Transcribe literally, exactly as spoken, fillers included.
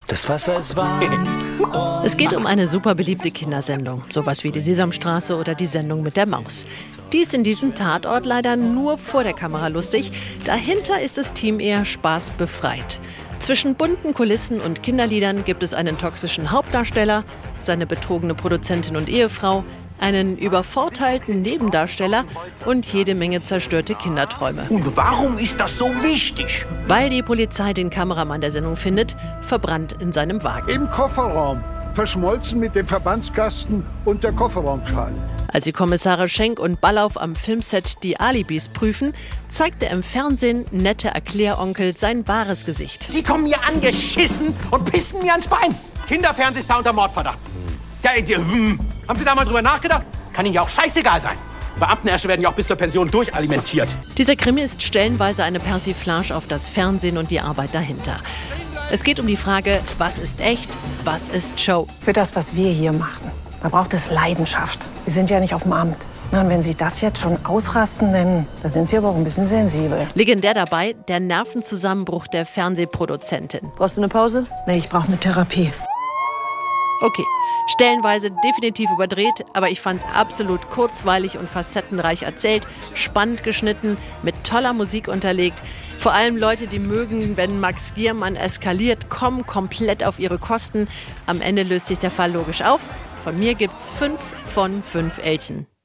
Das Wasser ist warm. Es geht um eine super beliebte Kindersendung. Sowas wie die Sesamstraße oder die Sendung mit der Maus. Die ist in diesem Tatort leider nur vor der Kamera lustig. Dahinter ist das Team eher spaßbefreit. Zwischen bunten Kulissen und Kinderliedern gibt es einen toxischen Hauptdarsteller, seine betrogene Produzentin und Ehefrau, einen übervorteilten Nebendarsteller und jede Menge zerstörte Kinderträume. Und warum ist das so wichtig? Weil die Polizei den Kameramann der Sendung findet, verbrannt in seinem Wagen. Im Kofferraum, verschmolzen mit dem Verbandskasten und der Kofferraumschale. Als die Kommissare Schenk und Ballauf am Filmset die Alibis prüfen, zeigt der im Fernsehen nette Erkläronkel sein wahres Gesicht. Sie kommen mir angeschissen und pissen mir ans Bein. Kinderfernseh ist da unter Mordverdacht. Ja, die, hm, haben Sie da mal drüber nachgedacht? Kann Ihnen ja auch scheißegal sein. Beamtenärsche werden ja auch bis zur Pension durchalimentiert. Dieser Krimi ist stellenweise eine Persiflage auf das Fernsehen und die Arbeit dahinter. Es geht um die Frage, was ist echt, was ist Show. Für das, was wir hier machen, da braucht es Leidenschaft. Wir sind ja nicht auf dem Amt. Na, und wenn Sie das jetzt schon ausrasten, dann da sind Sie aber auch ein bisschen sensibel. Legendär dabei, der Nervenzusammenbruch der Fernsehproduzentin. Brauchst du eine Pause? Nee, ich brauche eine Therapie. Okay, stellenweise definitiv überdreht, aber ich fand's absolut kurzweilig und facettenreich erzählt, spannend geschnitten, mit toller Musik unterlegt. Vor allem Leute, die mögen, wenn Max Giermann eskaliert, kommen komplett auf ihre Kosten. Am Ende löst sich der Fall logisch auf. Von mir gibt's fünf von fünf Elchen.